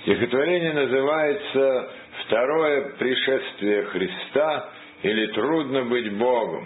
Стихотворение называется «Второе пришествие Христа» или «Трудно быть Богом».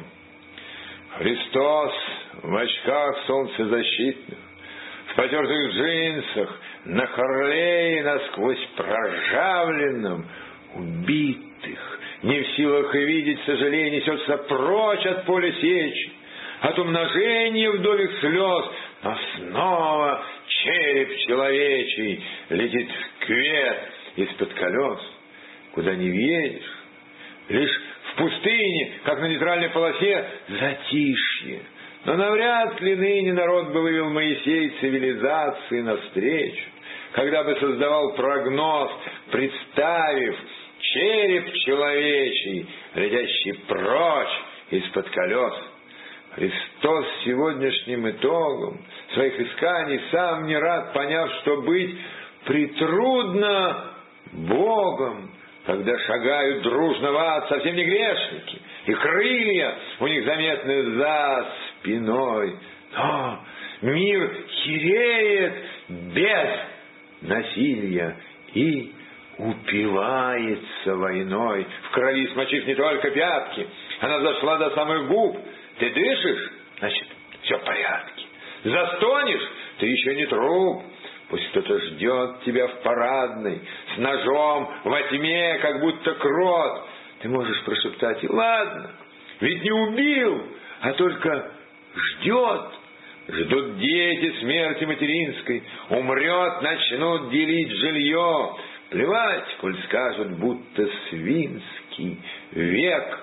Христос в очках солнцезащитных, в потертых джинсах, на Харлее насквозь проржавленном, убитых, не в силах видеть сожаление, несется прочь от поля сечи, от умножения вдовьих слез, но снова череп человечий летит в кювет из-под колес, куда не въедешь. Лишь в пустыне, как на нейтральной полосе, затишье. Но навряд ли ныне народ бы вывел Моисей цивилизации навстречу, когда бы создавал прогноз, представив череп человечий, летящий прочь из-под колес. Христос сегодняшним итогом своих исканий сам не рад, поняв, что быть притрудно Богом, когда шагают дружно в ад совсем не грешники, и крылья у них заметны за спиной. Но мир хереет без насилия и упивается войной, в крови смочив не только пятки. Она зашла до самых губ. Ты дышишь? Значит, все в порядке. Застонешь? Ты еще не труп. Пусть кто-то ждет тебя в парадной, с ножом, во тьме, как будто крот. Ты можешь прошептать: и ладно, ведь не убил, а только ждет. Ждут дети смерти материнской. Умрет, начнут делить жилье. Плевать, коль скажут, будто свинский век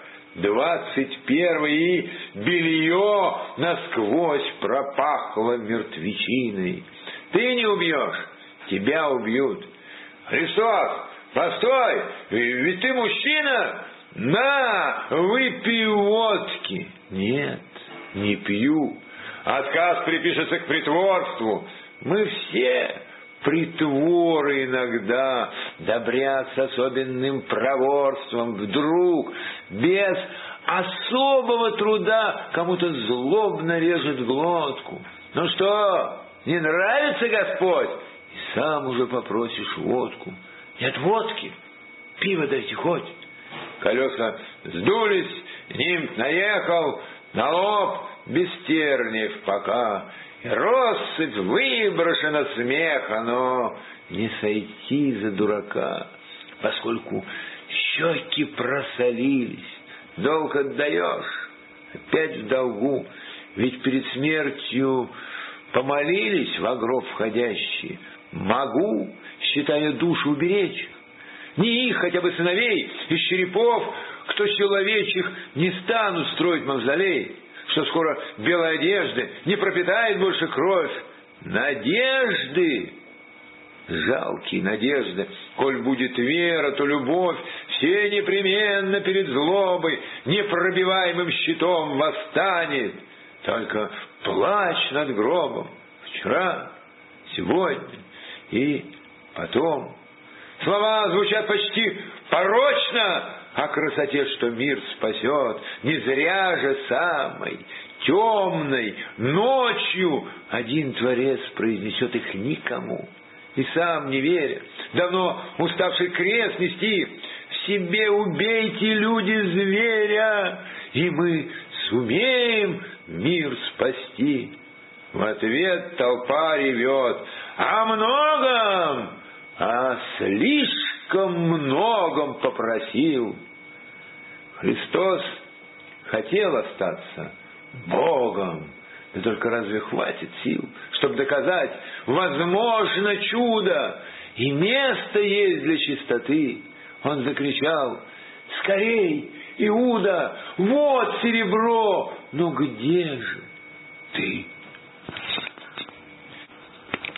21 и белье насквозь пропахло мертвечиной. Ты не убьешь, тебя убьют. Христос, постой, ведь ты мужчина. На, выпей водки. Нет, не пью. Отказ припишется к притворству. Мы все притворы иногда, добрят с особенным проворством, вдруг, без особого труда, кому-то злобно режет глотку. Ну что, не нравится Господь? И сам уже попросишь водку. Нет водки, пиво дайте хоть. Колеса сдулись, нимб наехал, на лоб без терниев пока. И россыпь выброшена смеха, но не сойти за дурака, поскольку щеки просолились. Долг отдаешь, опять в долгу, ведь перед смертью помолились в гроб входящие. Могу, считая душу, уберечь. Не их, хотя бы сыновей из черепов, кто человечьих, не станут строить мавзолей, что скоро белой одежды не пропитает больше кровь. Надежды, жалкие надежды, коль будет вера, то любовь, все непременно перед злобой непробиваемым щитом восстанет. Только плач над гробом вчера, сегодня и потом. Слова звучат почти порочно о красоте, что мир спасет. Не зря же самой темной ночью один Творец произнесет их никому. И сам не веря, давно уставший крест нести, в себе убейте, люди, зверя, и мы сумеем мир спасти. В ответ толпа ревет о многом, о слишком многом попросил. Христос хотел остаться Богом, да только разве хватит сил, чтобы доказать, возможно чудо, и место есть для чистоты? Он закричал: скорей, Иуда, вот серебро, но где же ты?